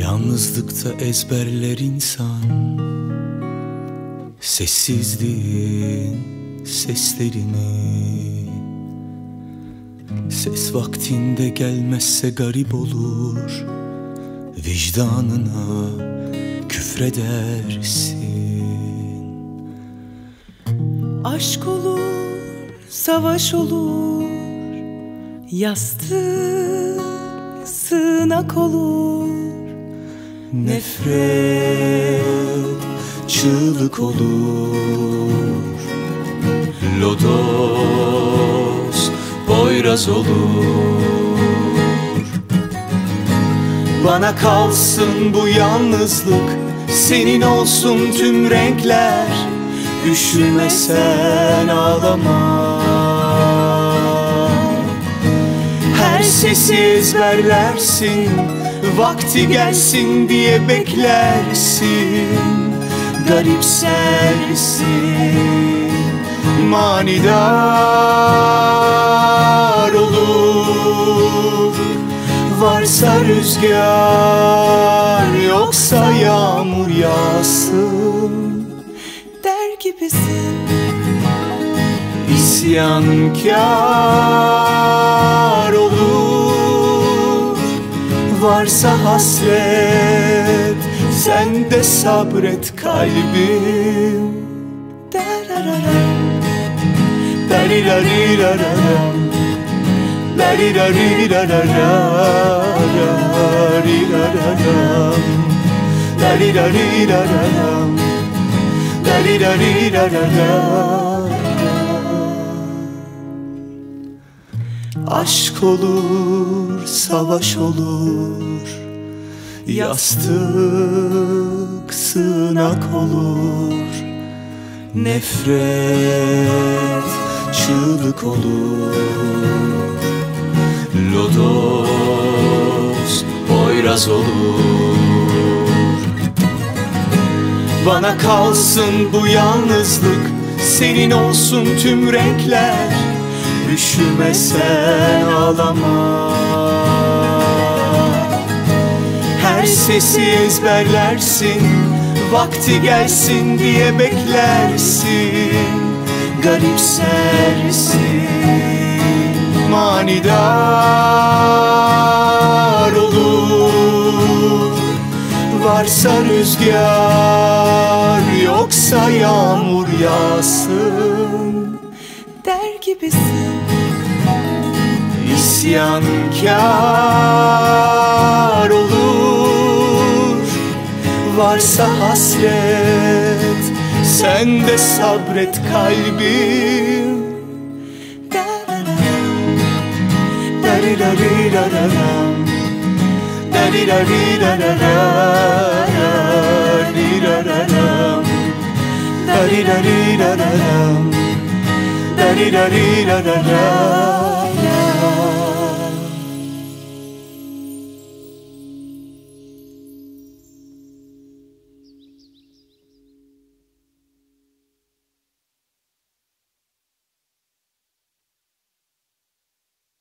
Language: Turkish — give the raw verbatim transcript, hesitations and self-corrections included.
Yalnızlıkta ezberler insan sessizliğin seslerini. Ses vaktinde gelmezse garip olur, vicdanına küfredersin. Aşk olur, savaş olur, yastık, sığınak olur. Nefret çığlık olur, lodos boyraz olur. Bana kalsın bu yalnızlık, senin olsun tüm renkler. Üşüme sen, ağlama. Her sesi ezberlersin, vakti gelsin diye beklersin. Garipsersin, manidar olur. Varsa rüzgar, yoksa yağmur yağsın Der gibisin, İsyankâr olur. Varsa hasret, sen de sabret kalbim. Darararam, Darirariraram, darirariraram, darirariraram, darirariraram. Aşk olur, savaş olur, yastık, sığınak olur. Nefret çığlık olur, lodos boyraz olur. Bana kalsın bu yalnızlık, senin olsun tüm renkler. Üşüme sen, ağlama. Her sesi ezberlersin, vakti gelsin diye beklersin. Garipsersin, manidar olur. Varsa rüzgar, yoksa yağmur yağsın der gibisin, İsyankâr olur. Varsa hasret, sen de sabret kalbim. Darirariraram, darirariraram, darirariraram, darirariraram.